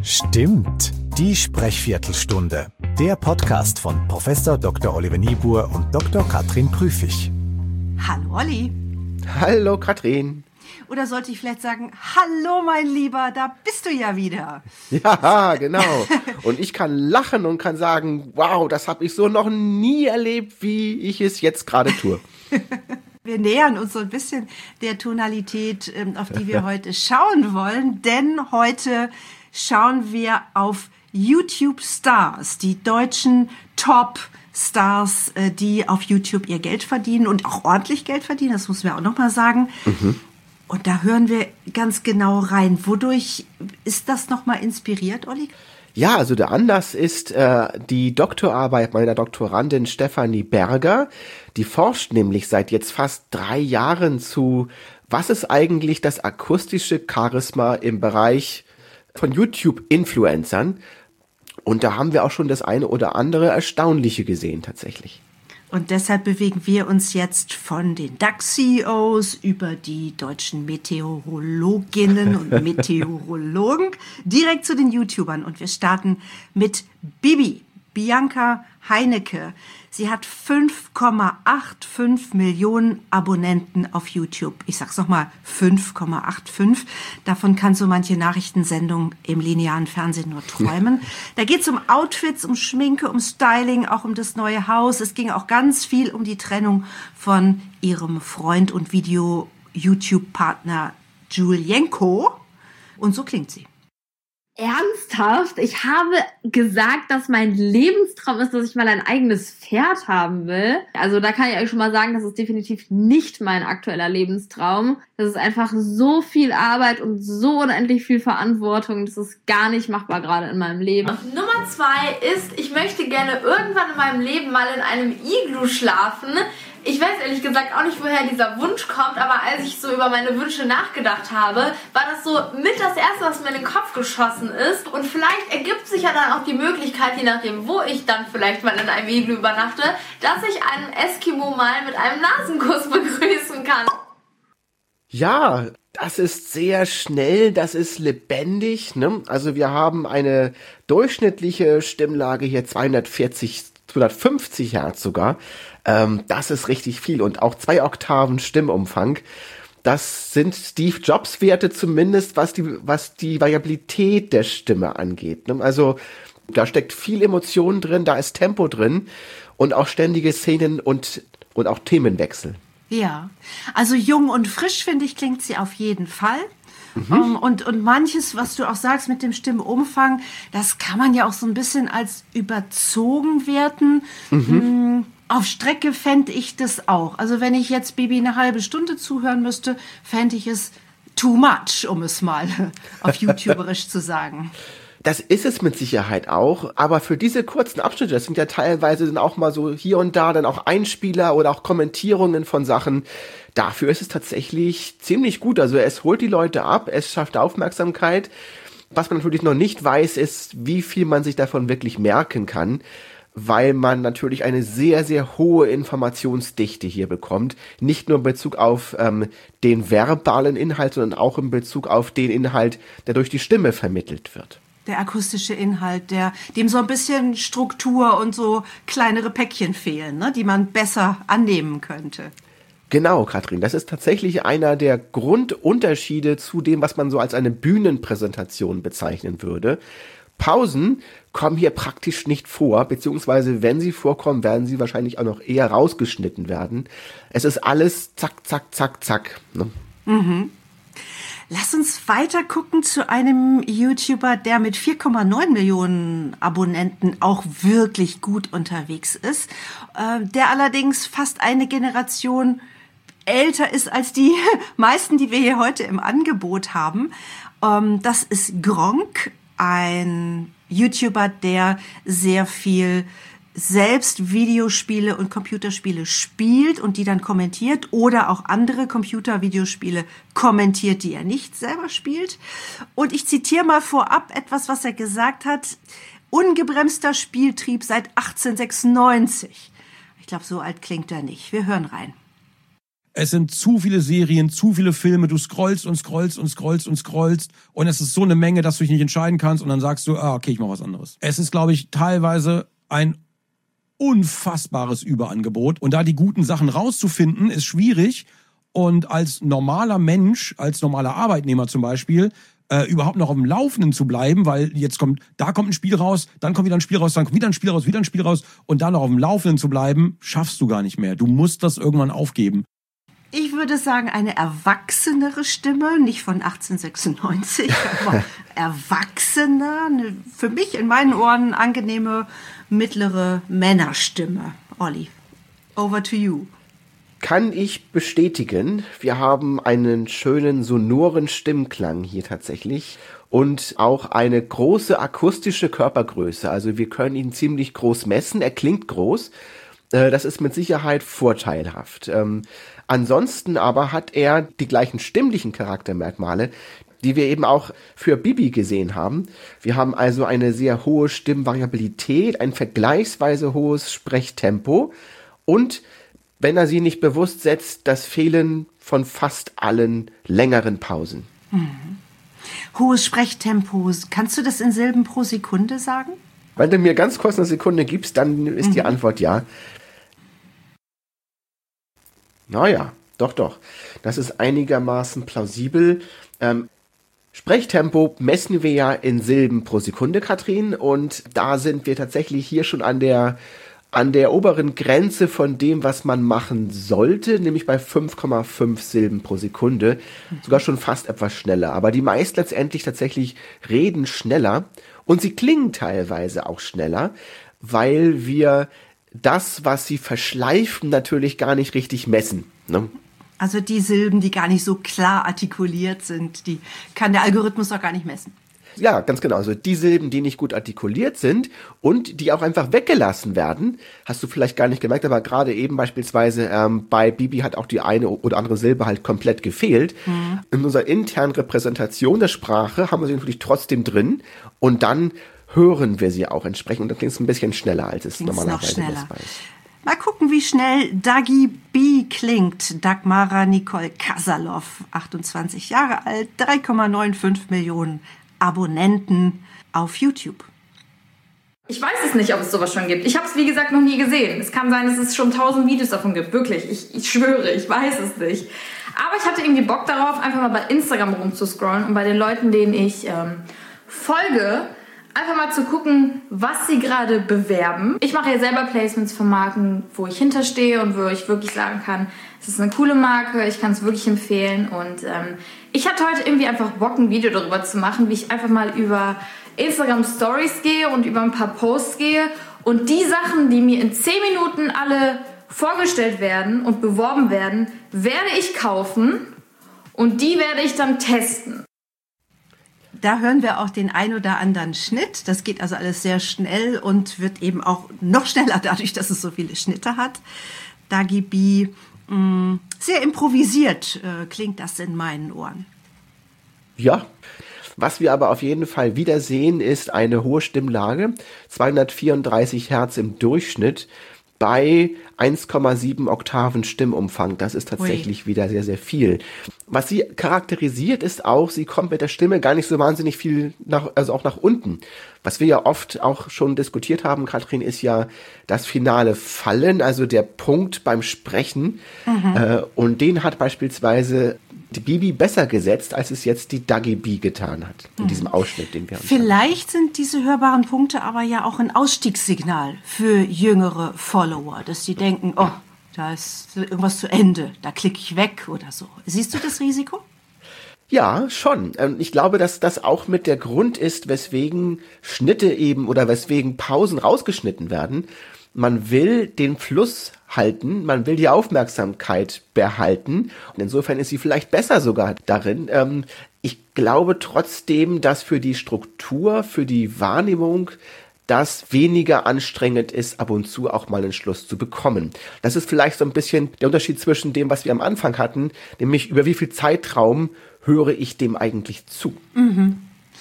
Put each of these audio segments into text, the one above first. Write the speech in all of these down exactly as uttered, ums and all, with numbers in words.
Stimmt, die Sprechviertelstunde. Der Podcast von Professor Doktor Oliver Niebuhr und Doktor Katrin Prüfig. Hallo Olli. Hallo Katrin. Oder sollte ich vielleicht sagen, hallo mein Lieber, da bist du ja wieder. Ja, genau. Und ich kann lachen und kann sagen, wow, das habe ich so noch nie erlebt, wie ich es jetzt gerade tue. Wir nähern uns so ein bisschen der Tonalität, auf die wir heute schauen wollen, denn heute schauen wir auf YouTube Stars, die deutschen Top-Stars, die auf YouTube ihr Geld verdienen und auch ordentlich Geld verdienen, das muss man auch nochmal sagen. Mhm. Und da hören wir ganz genau rein. Wodurch ist das nochmal inspiriert, Olli? Ja, also der Anlass ist äh, die Doktorarbeit meiner Doktorandin Stefanie Berger. Die forscht nämlich seit jetzt fast drei Jahren zu, was ist eigentlich das akustische Charisma im Bereich von YouTube-Influencern. Und da haben wir auch schon das eine oder andere Erstaunliche gesehen tatsächlich. Und deshalb bewegen wir uns jetzt von den DAX-C E Os über die deutschen Meteorologinnen und Meteorologen direkt zu den YouTubern. Und wir starten mit Bibi, Bianca Heinecke. Sie hat fünf Komma fünfundachtzig Millionen Abonnenten auf YouTube. Ich sag's nochmal, fünf Komma fünfundachtzig. Davon kann so manche Nachrichtensendung im linearen Fernsehen nur träumen. Da geht's um Outfits, um Schminke, um Styling, auch um das neue Haus. Es ging auch ganz viel um die Trennung von ihrem Freund und Video-YouTube-Partner Julienko. Und so klingt sie. Ernsthaft? Ich habe gesagt, dass mein Lebenstraum ist, dass ich mal ein eigenes Pferd haben will. Also da kann ich euch schon mal sagen, das ist definitiv nicht mein aktueller Lebenstraum. Das ist einfach so viel Arbeit und so unendlich viel Verantwortung. Das ist gar nicht machbar gerade in meinem Leben. Und Nummer zwei ist, ich möchte gerne irgendwann in meinem Leben mal in einem Iglu schlafen. Ich weiß ehrlich gesagt auch nicht, woher dieser Wunsch kommt, aber als ich so über meine Wünsche nachgedacht habe, war das so mit das Erste, was mir in den Kopf geschossen ist. Und vielleicht ergibt sich ja dann auch die Möglichkeit, je nachdem, wo ich dann vielleicht mal in einem Iglu übernachte, dass ich einen Eskimo mal mit einem Nasenkuss begrüßen kann. Ja, das ist sehr schnell, das ist lebendig, ne? Also wir haben eine durchschnittliche Stimmlage hier zweihundertvierzig, zweihundertfünfzig Hertz sogar. Ähm, das ist richtig viel und auch zwei Oktaven Stimmumfang. Das sind Steve Jobs Werte zumindest, was die, was die Variabilität der Stimme angeht, ne? Also da steckt viel Emotion drin, da ist Tempo drin und auch ständige Szenen und, und auch Themenwechsel. Ja, also jung und frisch, finde ich, klingt sie auf jeden Fall. Mhm. Um, und, und manches, was du auch sagst mit dem Stimmumfang, das kann man ja auch so ein bisschen als überzogen werten. Mhm. Auf Strecke fände ich das auch. Also wenn ich jetzt Bibi eine halbe Stunde zuhören müsste, fände ich es too much, um es mal auf YouTuberisch zu sagen. Das ist es mit Sicherheit auch, aber für diese kurzen Abschnitte, das sind ja teilweise dann auch mal so hier und da dann auch Einspieler oder auch Kommentierungen von Sachen, dafür ist es tatsächlich ziemlich gut. Also es holt die Leute ab, es schafft Aufmerksamkeit. Was man natürlich noch nicht weiß, ist, wie viel man sich davon wirklich merken kann, weil man natürlich eine sehr, sehr hohe Informationsdichte hier bekommt. Nicht nur in Bezug auf ähm, den verbalen Inhalt, sondern auch in Bezug auf den Inhalt, der durch die Stimme vermittelt wird. Der akustische Inhalt, der dem so ein bisschen Struktur und so kleinere Päckchen fehlen, ne, die man besser annehmen könnte. Genau, Katrin, das ist tatsächlich einer der Grundunterschiede zu dem, was man so als eine Bühnenpräsentation bezeichnen würde. Pausen kommen hier praktisch nicht vor, beziehungsweise wenn sie vorkommen, werden sie wahrscheinlich auch noch eher rausgeschnitten werden. Es ist alles zack, zack, zack, zack. Ne? Mhm. Lass uns weiter gucken zu einem YouTuber, der mit vier Komma neun Millionen Abonnenten auch wirklich gut unterwegs ist, äh, der allerdings fast eine Generation älter ist als die meisten, die wir hier heute im Angebot haben. Ähm, das ist Gronkh, ein YouTuber, der sehr viel selbst Videospiele und Computerspiele spielt und die dann kommentiert oder auch andere Computer-Videospiele kommentiert, die er nicht selber spielt. Und ich zitiere mal vorab etwas, was er gesagt hat. Ungebremster Spieltrieb seit achtzehnhundertsechsundneunzig. Ich glaube, so alt klingt er nicht. Wir hören rein. Es sind zu viele Serien, zu viele Filme. Du scrollst und scrollst und scrollst und scrollst. Und es ist so eine Menge, dass du dich nicht entscheiden kannst. Und dann sagst du, ah, okay, ich mach was anderes. Es ist, glaube ich, teilweise ein unfassbares Überangebot. Und da die guten Sachen rauszufinden, ist schwierig. Und als normaler Mensch, als normaler Arbeitnehmer zum Beispiel, äh, überhaupt noch auf dem Laufenden zu bleiben, weil jetzt kommt, da kommt ein Spiel raus, dann kommt wieder ein Spiel raus, dann kommt wieder ein Spiel raus, wieder ein Spiel raus. Und dann noch auf dem Laufenden zu bleiben, schaffst du gar nicht mehr. Du musst das irgendwann aufgeben. Ich würde sagen, eine erwachsenere Stimme, nicht von achtzehnhundertsechsundneunzig, aber erwachsener, eine, für mich in meinen Ohren angenehme mittlere Männerstimme. Olli, over to you. Kann ich bestätigen. Wir haben einen schönen sonoren Stimmklang hier tatsächlich und auch eine große akustische Körpergröße. Also wir können ihn ziemlich groß messen. Er klingt groß. Das ist mit Sicherheit vorteilhaft. Ähm, ansonsten aber hat er die gleichen stimmlichen Charaktermerkmale, die wir eben auch für Bibi gesehen haben. Wir haben also eine sehr hohe Stimmvariabilität, ein vergleichsweise hohes Sprechtempo und, wenn er sie nicht bewusst setzt, das Fehlen von fast allen längeren Pausen. Mhm. Hohes Sprechtempo, kannst du das in Silben pro Sekunde sagen? Wenn du mir ganz kurz eine Sekunde gibst, dann ist mhm. die Antwort ja. Naja, doch, doch. Das ist einigermaßen plausibel. Ähm, Sprechtempo messen wir ja in Silben pro Sekunde, Katrin. Und da sind wir tatsächlich hier schon an der, an der oberen Grenze von dem, was man machen sollte, nämlich bei fünf Komma fünf Silben pro Sekunde. Sogar schon fast etwas schneller. Aber die meist letztendlich tatsächlich reden schneller. Und sie klingen teilweise auch schneller, weil wir das, was sie verschleifen, natürlich gar nicht richtig messen. Ne? Also die Silben, die gar nicht so klar artikuliert sind, die kann der Algorithmus auch gar nicht messen. Ja, ganz genau. Also die Silben, die nicht gut artikuliert sind und die auch einfach weggelassen werden, hast du vielleicht gar nicht gemerkt, aber gerade eben beispielsweise ähm, bei Bibi hat auch die eine oder andere Silbe halt komplett gefehlt. Mhm. In unserer internen Repräsentation der Sprache haben wir sie natürlich trotzdem drin und dann hören wir sie auch entsprechend und dann klingt es ein bisschen schneller, als es Klingt's normalerweise noch ist. Mal gucken, wie schnell Dagi B klingt. Dagmara Nicole Kasalow, achtundzwanzig Jahre alt, drei Komma fünfundneunzig Millionen Abonnenten auf YouTube. Ich weiß es nicht, ob es sowas schon gibt. Ich habe es, wie gesagt, noch nie gesehen. Es kann sein, dass es schon tausend Videos davon gibt. Wirklich, ich, ich schwöre, ich weiß es nicht. Aber ich hatte irgendwie Bock darauf, einfach mal bei Instagram rumzuscrollen und bei den Leuten, denen ich ähm, folge, einfach mal zu gucken, was sie gerade bewerben. Ich mache ja selber Placements für Marken, wo ich hinterstehe und wo ich wirklich sagen kann, es ist eine coole Marke, ich kann es wirklich empfehlen. Und ähm, ich hatte heute irgendwie einfach Bock, ein Video darüber zu machen, wie ich einfach mal über Instagram Stories gehe und über ein paar Posts gehe und die Sachen, die mir in zehn Minuten alle vorgestellt werden und beworben werden, werde ich kaufen und die werde ich dann testen. Da hören wir auch den ein oder anderen Schnitt. Das geht also alles sehr schnell und wird eben auch noch schneller dadurch, dass es so viele Schnitte hat. Dagi B, mh, sehr improvisiert äh, klingt das in meinen Ohren. Ja, was wir aber auf jeden Fall wieder sehen, ist eine hohe Stimmlage, zweihundertvierunddreißig Hertz im Durchschnitt bei eins Komma sieben Oktaven Stimmumfang. Das ist tatsächlich Ui. wieder sehr, sehr viel. Was sie charakterisiert, ist auch, sie kommt mit der Stimme gar nicht so wahnsinnig viel nach, also auch nach unten. Was wir ja oft auch schon diskutiert haben, Katrin, ist ja das finale Fallen, also der Punkt beim Sprechen. Mhm. Äh, und den hat beispielsweise die Bibi besser gesetzt, als es jetzt die Dagi B getan hat, in mhm. diesem Ausschnitt, den wir uns Vielleicht haben. Sind diese hörbaren Punkte aber ja auch ein Ausstiegssignal für jüngere Follower, dass die denken, oh, da ist irgendwas zu Ende, da klicke ich weg oder so. Siehst du das Risiko? Ja, schon. Ich glaube, dass das auch mit der Grund ist, weswegen Schnitte eben oder weswegen Pausen rausgeschnitten werden. Man will den Fluss halten, man will die Aufmerksamkeit behalten. Und insofern ist sie vielleicht besser sogar darin. Ich glaube trotzdem, dass für die Struktur, für die Wahrnehmung das weniger anstrengend ist, ab und zu auch mal einen Schluss zu bekommen. Das ist vielleicht so ein bisschen der Unterschied zwischen dem, was wir am Anfang hatten, nämlich über wie viel Zeitraum höre ich dem eigentlich zu. Mhm.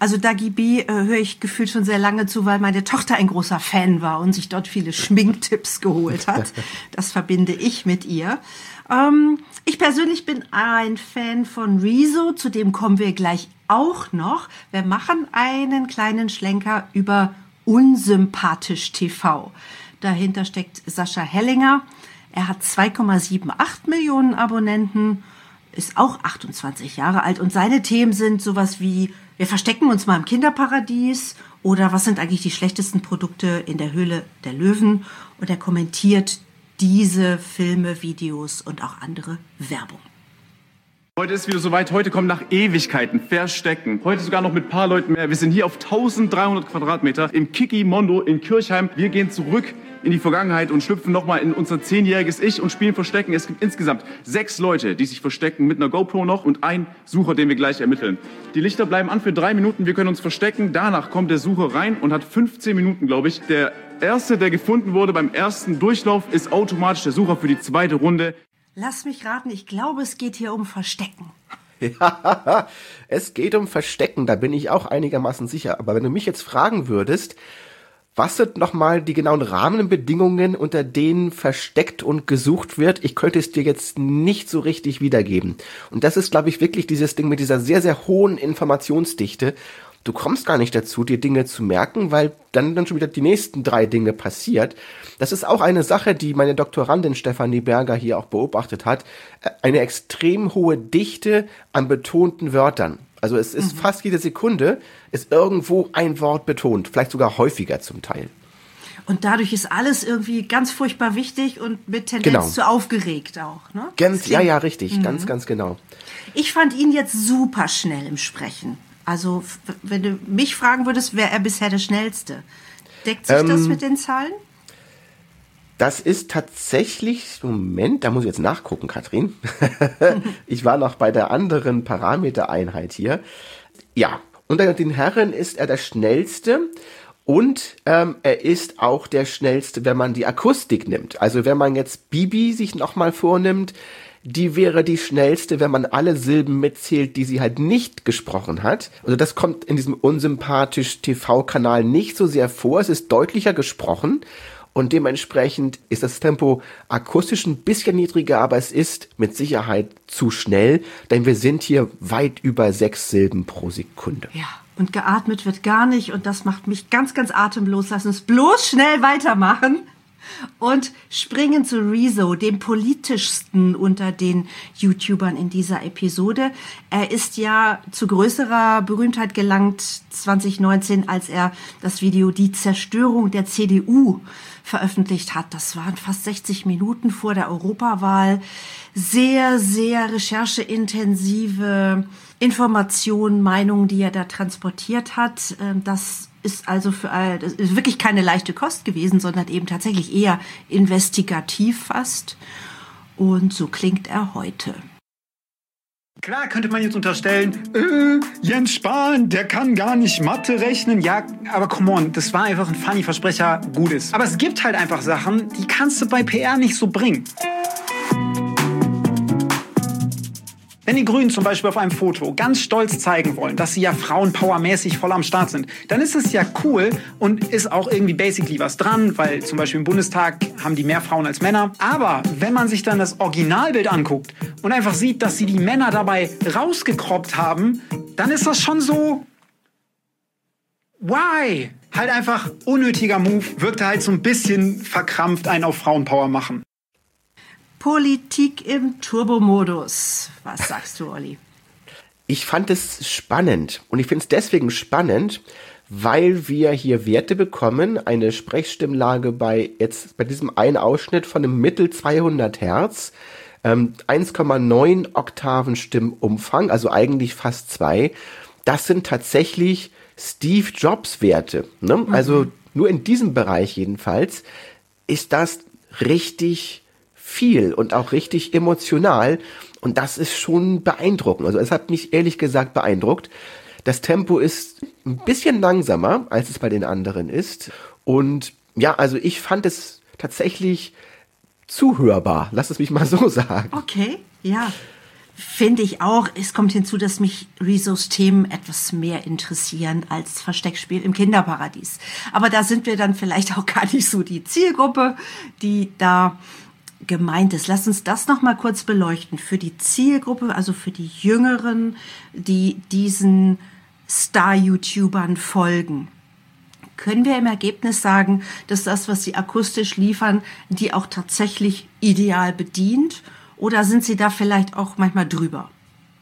Also Dagi B äh, höre ich gefühlt schon sehr lange zu, weil meine Tochter ein großer Fan war und sich dort viele Schminktipps geholt hat. Das verbinde ich mit ihr. Ähm, ich persönlich bin ein Fan von Rezo, zu dem kommen wir gleich auch noch. Wir machen einen kleinen Schlenker über Unsympathisch T V. Dahinter steckt Sascha Hellinger. Er hat zwei Komma achtundsiebzig Millionen Abonnenten, ist auch achtundzwanzig Jahre alt und seine Themen sind sowas wie, wir verstecken uns mal im Kinderparadies oder was sind eigentlich die schlechtesten Produkte in der Höhle der Löwen, und er kommentiert diese Filme, Videos und auch andere Werbung. Heute ist wieder soweit, heute kommt nach Ewigkeiten Verstecken. Heute sogar noch mit ein paar Leuten mehr. Wir sind hier auf eintausenddreihundert Quadratmeter im Kiki Mondo in Kirchheim. Wir gehen zurück in die Vergangenheit und schlüpfen nochmal in unser zehnjähriges Ich und spielen Verstecken. Es gibt insgesamt sechs Leute, die sich verstecken mit einer GoPro noch und ein Sucher, den wir gleich ermitteln. Die Lichter bleiben an für drei Minuten, wir können uns verstecken. Danach kommt der Sucher rein und hat fünfzehn Minuten, glaube ich. Der Erste, der gefunden wurde beim ersten Durchlauf, ist automatisch der Sucher für die zweite Runde. Lass mich raten, ich glaube, es geht hier um Verstecken. Ja, es geht um Verstecken, da bin ich auch einigermaßen sicher. Aber wenn du mich jetzt fragen würdest, was sind nochmal die genauen Rahmenbedingungen, unter denen versteckt und gesucht wird? Ich könnte es dir jetzt nicht so richtig wiedergeben. Und das ist, glaube ich, wirklich dieses Ding mit dieser sehr, sehr hohen Informationsdichte. Du kommst gar nicht dazu, dir Dinge zu merken, weil dann, dann schon wieder die nächsten drei Dinge passiert. Das ist auch eine Sache, die meine Doktorandin Stefanie Berger hier auch beobachtet hat. Eine extrem hohe Dichte an betonten Wörtern. Also es ist mhm. fast jede Sekunde ist irgendwo ein Wort betont, vielleicht sogar häufiger zum Teil. Und dadurch ist alles irgendwie ganz furchtbar wichtig und mit Tendenz genau. zu aufgeregt auch, ne? Ganz, ja, ja, richtig, mhm. ganz, ganz genau. Ich fand ihn jetzt super schnell im Sprechen. Also, wenn du mich fragen würdest, wäre er bisher der Schnellste. Deckt sich ähm, das mit den Zahlen? Das ist tatsächlich, Moment, da muss ich jetzt nachgucken, Katrin. Ich war noch bei der anderen Parametereinheit hier. Ja, unter den Herren ist er der Schnellste und ähm, er ist auch der Schnellste, wenn man die Akustik nimmt. Also wenn man jetzt Bibi sich nochmal vornimmt, die wäre die schnellste, wenn man alle Silben mitzählt, die sie halt nicht gesprochen hat. Also das kommt in diesem Unsympathisch T V-Kanal nicht so sehr vor. Es ist deutlicher gesprochen und dementsprechend ist das Tempo akustisch ein bisschen niedriger, aber es ist mit Sicherheit zu schnell, denn wir sind hier weit über sechs Silben pro Sekunde. Ja, und geatmet wird gar nicht und das macht mich ganz, ganz atemlos. Lass uns bloß schnell weitermachen. Und springen zu Rezo, dem politischsten unter den YouTubern in dieser Episode. Er ist ja zu größerer Berühmtheit gelangt zwanzig neunzehn, als er das Video Die Zerstörung der C D U veröffentlicht hat. Das waren fast sechzig Minuten vor der Europawahl. Sehr, sehr rechercheintensive Informationen, Meinungen, die er da transportiert hat. Das ist also für all, das ist wirklich keine leichte Kost gewesen, sondern eben tatsächlich eher investigativ fast. Und so klingt er heute. Klar könnte man jetzt unterstellen, äh, Jens Spahn, der kann gar nicht Mathe rechnen. Ja, aber come on, das war einfach ein funny Versprecher, gut ist. Aber es gibt halt einfach Sachen, die kannst du bei P R nicht so bringen. Wenn die Grünen zum Beispiel auf einem Foto ganz stolz zeigen wollen, dass sie ja frauenpowermäßig voll am Start sind, dann ist es ja cool und ist auch irgendwie basically was dran, weil zum Beispiel im Bundestag haben die mehr Frauen als Männer. Aber wenn man sich dann das Originalbild anguckt und einfach sieht, dass sie die Männer dabei rausgekroppt haben, dann ist das schon so... Why? Halt einfach unnötiger Move, wirkte halt so ein bisschen verkrampft einen auf Frauenpower machen. Politik im Turbomodus. Was sagst du, Olli? Ich fand es spannend und ich finde es deswegen spannend, weil wir hier Werte bekommen, eine Sprechstimmlage bei jetzt bei diesem einen Ausschnitt von einem Mittel zweihundert Hertz, ähm, eins Komma neun Oktaven Stimmumfang, also eigentlich fast zwei. Das sind tatsächlich Steve Jobs Werte. Ne? Mhm. Also nur in diesem Bereich jedenfalls ist das richtig viel und auch richtig emotional und das ist schon beeindruckend. Also es hat mich ehrlich gesagt beeindruckt. Das Tempo ist ein bisschen langsamer, als es bei den anderen ist und ja, also ich fand es tatsächlich zuhörbar, lass es mich mal so sagen. Okay, ja. Finde ich auch. Es kommt hinzu, dass mich Rezos Themen etwas mehr interessieren als Versteckspiel im Kinderparadies. Aber da sind wir dann vielleicht auch gar nicht so die Zielgruppe, die da gemeint ist. Lass uns das noch mal kurz beleuchten. Für die Zielgruppe, also für die Jüngeren, die diesen Star-YouTubern folgen, können wir im Ergebnis sagen, dass das, was sie akustisch liefern, die auch tatsächlich ideal bedient? Oder sind sie da vielleicht auch manchmal drüber?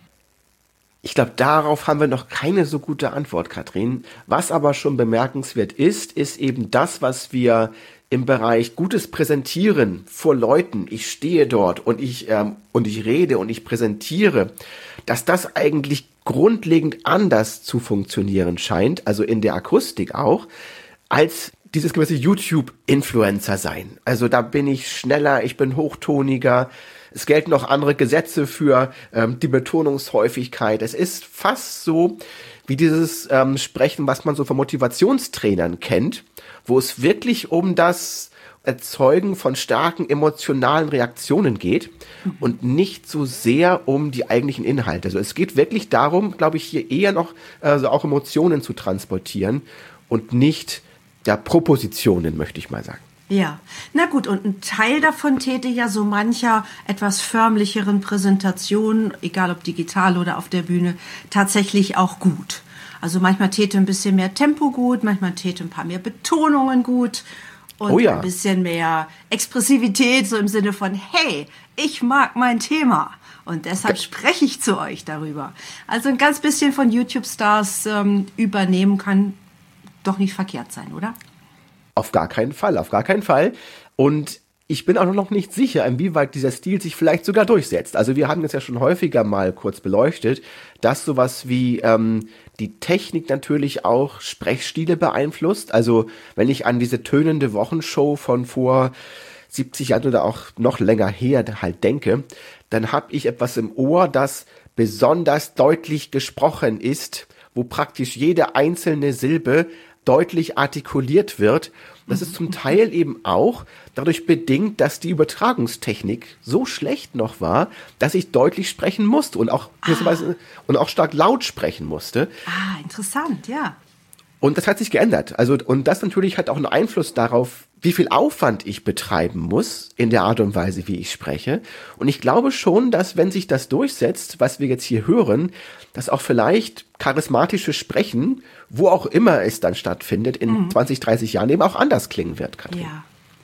Ich glaube, darauf haben wir noch keine so gute Antwort, Katrin. Was aber schon bemerkenswert ist, ist eben das, was wir im Bereich gutes Präsentieren vor Leuten, ich stehe dort und ich, ähm, und ich rede und ich präsentiere, dass das eigentlich grundlegend anders zu funktionieren scheint, also in der Akustik auch, als dieses gewisse YouTube-Influencer sein. Also da bin ich schneller, ich bin hochtoniger, es gelten noch andere Gesetze für ähm, die Betonungshäufigkeit. Es ist fast so wie dieses ähm, Sprechen, was man so von Motivationstrainern kennt, wo es wirklich um das Erzeugen von starken emotionalen Reaktionen geht und nicht so sehr um die eigentlichen Inhalte. Also es geht wirklich darum, glaube ich, hier eher noch also auch Emotionen zu transportieren und nicht ja, Propositionen, möchte ich mal sagen. Ja, na gut, und ein Teil davon täte ja so mancher etwas förmlicheren Präsentation, egal ob digital oder auf der Bühne, tatsächlich auch gut. Also manchmal täte ein bisschen mehr Tempo gut, manchmal täte ein paar mehr Betonungen gut und oh ja. ein bisschen mehr Expressivität, so im Sinne von, hey, ich mag mein Thema und deshalb spreche ich zu euch darüber. Also ein ganz bisschen von YouTube-Stars ähm, übernehmen kann doch nicht verkehrt sein, oder? Auf gar keinen Fall, auf gar keinen Fall. Und ich bin auch noch nicht sicher, inwieweit dieser Stil sich vielleicht sogar durchsetzt. Also wir haben das ja schon häufiger mal kurz beleuchtet, dass sowas wie ähm, die Technik natürlich auch Sprechstile beeinflusst. Also wenn ich an diese tönende Wochenshow von vor siebzig Jahren oder auch noch länger her halt denke, dann habe ich etwas im Ohr, das besonders deutlich gesprochen ist, wo praktisch jede einzelne Silbe deutlich artikuliert wird. Das ist zum Teil eben auch dadurch bedingt, dass die Übertragungstechnik so schlecht noch war, dass ich deutlich sprechen musste und auch, ah. und auch stark laut sprechen musste. Ah, interessant, ja. Und das hat sich geändert. Also, und das natürlich hat auch einen Einfluss darauf, wie viel Aufwand ich betreiben muss in der Art und Weise, wie ich spreche. Und ich glaube schon, dass wenn sich das durchsetzt, was wir jetzt hier hören, dass auch vielleicht charismatisches Sprechen, wo auch immer es dann stattfindet, in mhm. zwanzig, dreißig Jahren eben auch anders klingen wird, Katrin. Ja.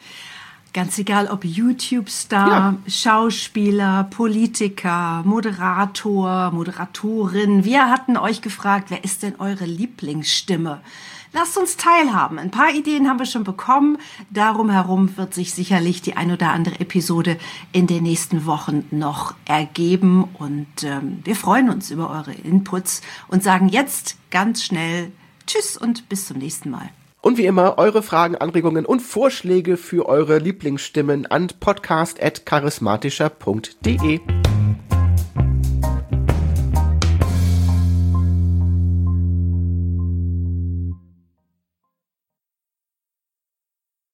Ganz egal, ob YouTube-Star, ja. Schauspieler, Politiker, Moderator, Moderatorin. Wir hatten euch gefragt, wer ist denn eure Lieblingsstimme? Lasst uns teilhaben. Ein paar Ideen haben wir schon bekommen. Darum herum wird sich sicherlich die ein oder andere Episode in den nächsten Wochen noch ergeben. Und ähm, wir freuen uns über eure Inputs und sagen jetzt ganz schnell Tschüss und bis zum nächsten Mal. Und wie immer, eure Fragen, Anregungen und Vorschläge für eure Lieblingsstimmen an podcast at charismatischer punkt de.